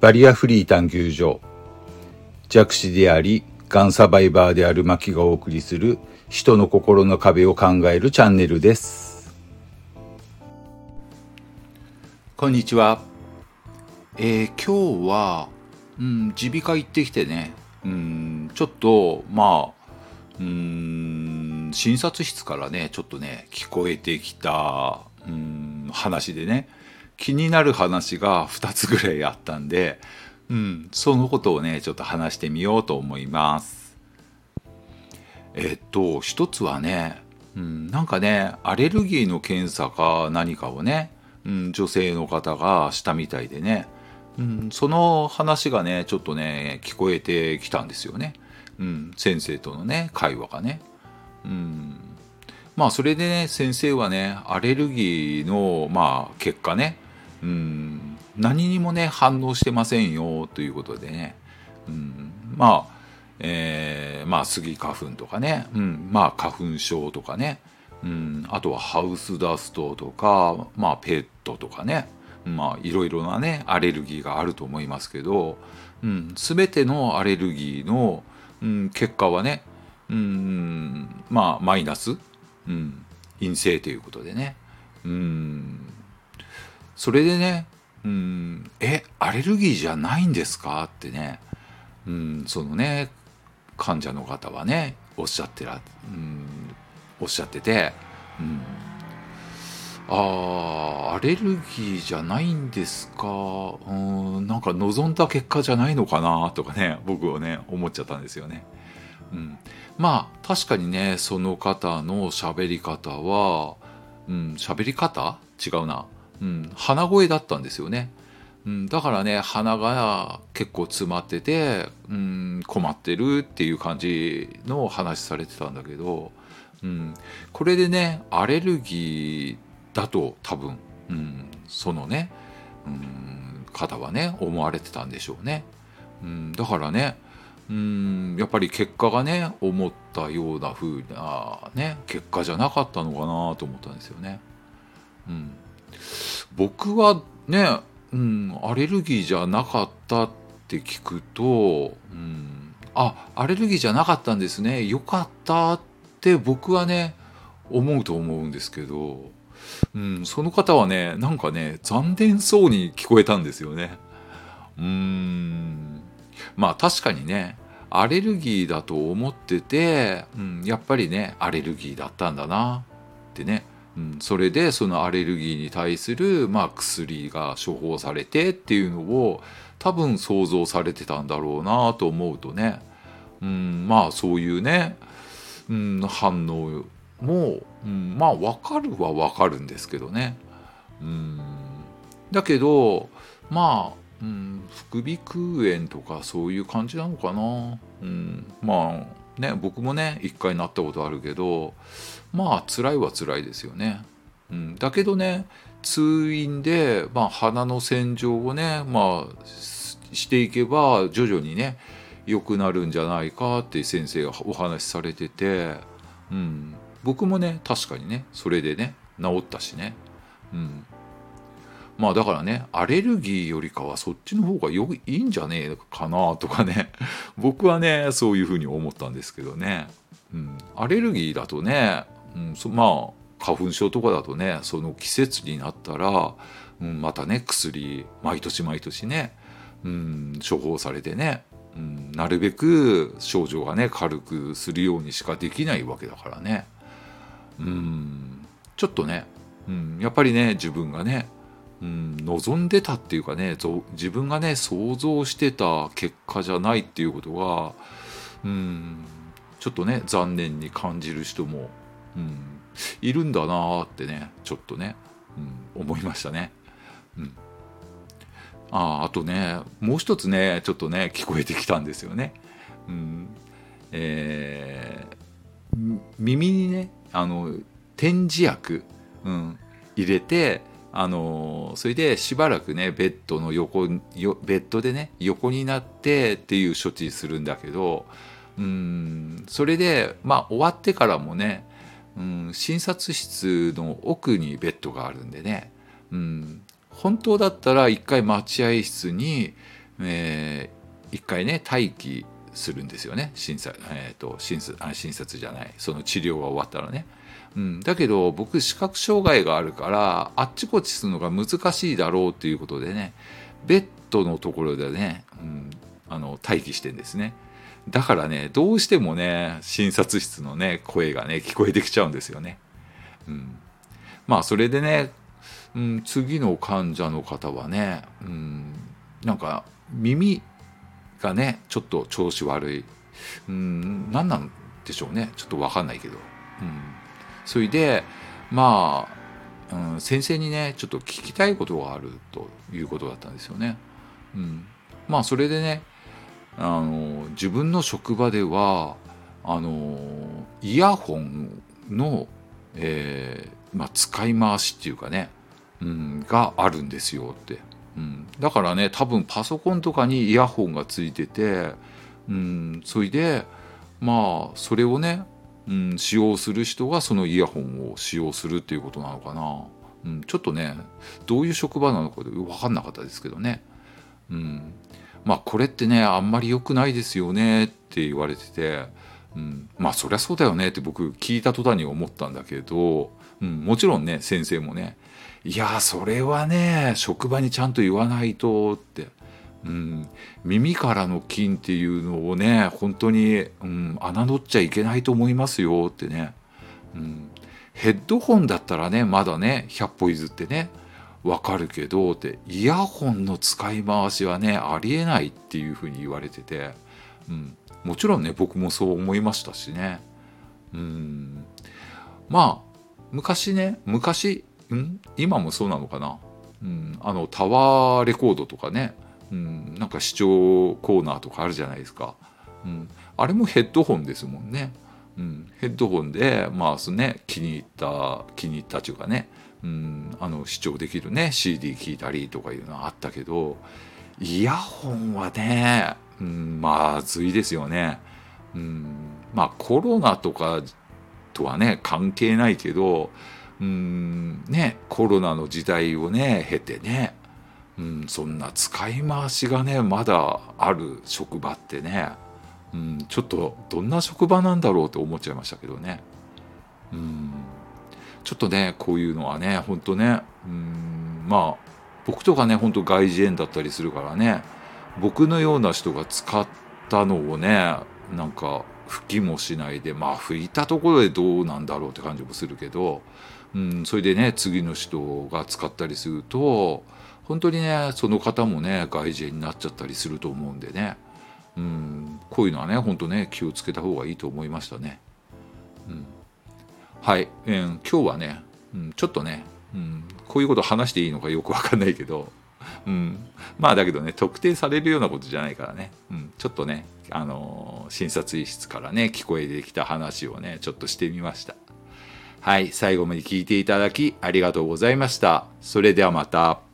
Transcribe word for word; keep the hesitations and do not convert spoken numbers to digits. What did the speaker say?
バリアフリー探求所、弱視でありがんサバイバーであるマキがお送りする人の心の壁を考えるチャンネルです。こんにちは。えー、今日は耳鼻科行ってきてね、うんちょっとまあうん診察室からねちょっとね聞こえてきたうん話でね、気になる話がふたつぐらいあったんで、うん、そのことをねちょっと話してみようと思います。えっと一つはね、うん、なんかねアレルギーの検査か何かをね、うん、女性の方がしたみたいでね、うん、その話がねちょっとね聞こえてきたんですよね。うん、先生とのね会話がね。うん、まあそれでね先生はねアレルギーのまあ結果ね、うん、何にもね反応してませんよということでね、うん、まあ、えー、まあスギ花粉とかね、うん、まあ花粉症とかね、うん、あとはハウスダストとか、まあペットとかね、まあいろいろなねアレルギーがあると思いますけど、うん、全てのアレルギーの、うん、結果はね、うん、まあマイナス、うん、陰性ということでね、うん、それでね、うん、えアレルギーじゃないんですかってね、うん、そのね患者の方はねおっしゃってら、うん、おっしゃってて、うん、あーアレルギーじゃないんですか、うん、なんか望んだ結果じゃないのかなとかね僕はね思っちゃったんですよね。うん、まあ確かにねその方の喋り方は、うん、喋り方違うな、うん、鼻声だったんですよね。うん、だからね鼻が結構詰まってて、うん、困ってるっていう感じの話されてたんだけど、うん、これでねアレルギーだと多分、うん、そのね、うん、方はね思われてたんでしょうね。うん、だからね、うん、やっぱり結果がね思ったような風なね結果じゃなかったのかなと思ったんですよね。うん、僕はね、うん、アレルギーじゃなかったって聞くと、うん、あアレルギーじゃなかったんですねよかったって僕はね思うと思うんですけど、うん、その方はねなんかね残念そうに聞こえたんですよね。うーんまあ確かにねアレルギーだと思ってて、うん、やっぱりねアレルギーだったんだなってね、うん、それでそのアレルギーに対する、まあ、薬が処方されてっていうのを多分想像されてたんだろうなと思うとね、うん、まあそういうね、うん、反応も、うん、まあ分かるは分かるんですけどね。うん、だけどまあ、うん、副鼻腔炎とかそういう感じなのかな。うん、まあね僕もね一回なったことあるけど、まあ辛いは辛いですよね。うん、だけどね通院で、まあ、鼻の洗浄をね、まあ、していけば徐々にね良くなるんじゃないかって先生がお話しされてて、うん、僕もね確かにねそれでね治ったしね。うん、まあだからねアレルギーよりかはそっちの方がよいいんじゃねえかなとかね僕はねそういうふうに思ったんですけどね。うん、アレルギーだとね、うん、そまあ花粉症とかだとねその季節になったら、うん、またね薬毎年毎年ね、うん、処方されてね、うん、なるべく症状がね軽くするようにしかできないわけだからね。うん、ちょっとね、うん、やっぱりね自分がね、うん、望んでたっていうかね自分がね想像してた結果じゃないっていうことが、うん、ちょっとね残念に感じる人も、うん、いるんだなーってねちょっとね、うん、思いましたね。うん、ああとねもう一つねちょっとね聞こえてきたんですよね。うんえー、耳にねあの点耳薬、うん、入れてあのそれでしばらくねベッドの横よベッドでね横になってっていう処置するんだけど、うんそれでまあ終わってからもね、うん、診察室の奥にベッドがあるんでね、うん、本当だったら一回待合室に、うえー、一回ね待機するんですよね、診察、えーと、診察、あ、診察じゃない、その治療が終わったらね。うん、だけど僕視覚障害があるからあっちこっちするのが難しいだろうということでね、ベッドのところでね、うん、あの待機してんですね。だからね、どうしてもね診察室のね声がね聞こえてきちゃうんですよね。うん、まあそれでね、うん、次の患者の方はね、うん、なんか耳がねちょっと調子悪い、うん、何なんでしょうね、ちょっと分かんないけど、うん、それでまあ、うん、先生にねちょっと聞きたいことがあるということだったんですよね。うん、まあそれでね、あの自分の職場ではあのイヤホンの、えーまあ、使い回しっていうかね、うん、があるんですよって。うん、だからね多分パソコンとかにイヤホンがついてて、うん、それでまあそれをね、うん、使用する人がそのイヤホンを使用するっていうことなのかな、うん、ちょっとねどういう職場なのか分かんなかったですけどね、うん、まあこれってねあんまり良くないですよねって言われてて、うん、まあそりゃそうだよねって僕聞いた途端に思ったんだけど、うん、もちろんね先生もね、いやそれはね職場にちゃんと言わないとって、うん、耳からの菌っていうのをね本当に、うん、侮っちゃいけないと思いますよってね、うん、ヘッドホンだったらねまだねひゃっぽ譲ってねわかるけどって、イヤホンの使い回しはねありえないっていうふうに言われてて、うん、もちろんね僕もそう思いましたしね、うん、まあ昔ね昔ん今もそうなのかな、うん、あのタワーレコードとかね、うん、なんか視聴コーナーとかあるじゃないですか、うん、あれもヘッドホンですもんね、うん、ヘッドホンでまあね気に入った気に入ったというかね、うん、あの視聴できるね シーディー 聴いたりとかいうのはあったけど、イヤホンはね、うん、まずいですよね、うん、まあコロナとかとはね関係ないけど、うんね、コロナの時代をね経てね、うん、そんな使い回しがねまだある職場ってね、うん、ちょっとどんな職場なんだろうって思っちゃいましたけどね、うん、ちょっとねこういうのはね本当ね、うん、まあ僕とかね本当外耳炎だったりするからね、僕のような人が使ったのをねなんか拭きもしないで、まあ拭いたところでどうなんだろうって感じもするけど、うん、それでね次の人が使ったりすると本当にねその方もね外耳炎になっちゃったりすると思うんでね、うん、こういうのはね本当ね気をつけた方がいいと思いましたね。うん、はい、えー今日はね、うん、ちょっとね、うん、こういうこと話していいのかよくわかんないけど、うん、まあだけどね特定されるようなことじゃないからね、うん、ちょっとね、あのー診察室からね聞こえてきた話をねちょっとしてみました。はい、最後まで聞いていただきありがとうございました。それではまた。